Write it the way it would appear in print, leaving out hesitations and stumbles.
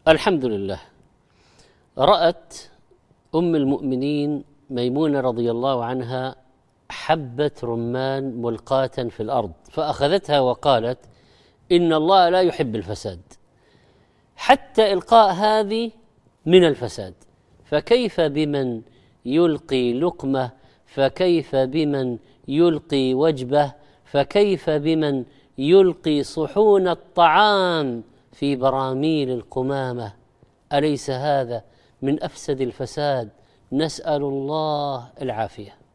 الحمد لله. رأت أم المؤمنين ميمونة رضي الله عنها حبة رمان ملقاة في الأرض، فأخذتها وقالت: إن الله لا يحب الفساد، حتى إلقاء هذه من الفساد، فكيف بمن يلقي لقمة، فكيف بمن يلقي وجبة، فكيف بمن يلقي صحون الطعام في براميل القمامة؟ أليس هذا من أفسد الفساد؟ نسأل الله العافية.